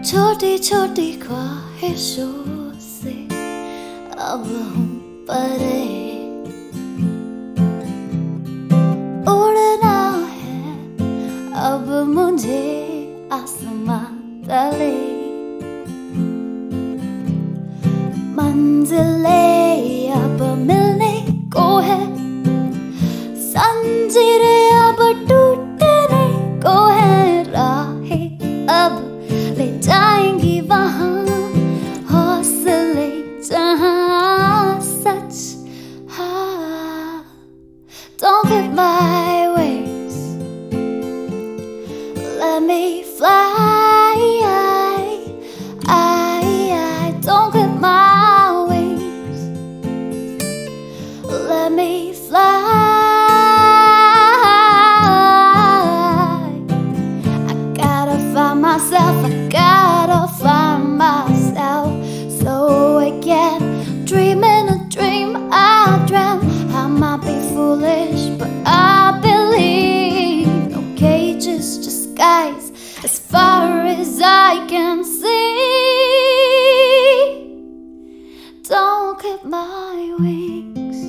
छोटी छोटी ख्वाहिशों से अब हूँ परे, उड़ना है अब मुझे आसमां तले। मंजिलें अब मिलने को है, जंजीरें अब टूटने को है, राहें अब ले जाएंगी वहाँ, हौसले जहाँ सच। हाँ, don't clip my wings, let me fly. Don't clip my wings, let me fly. I gotta find myself, so I can dream in a dream I dream. I might be foolish, but I believe. No cages, just skies as far as I can see. Don't clip my wings,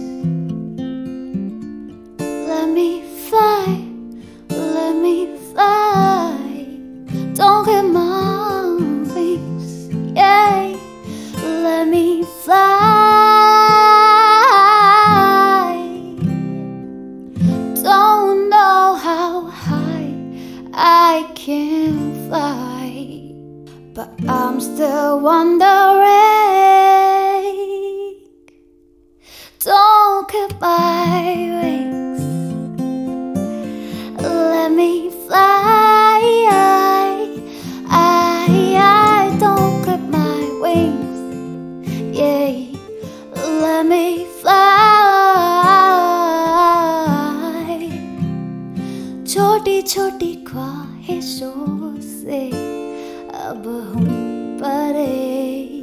let me fly, let me fly. Don't clip my wings, yeah, let me fly. Don't know how high I can fly, but I'm still wondering. Don't clip my wings, let me fly. Don't clip my wings, yeah, let me fly. छोटी छोटी ख्वाहिशों से अब हूँ परे।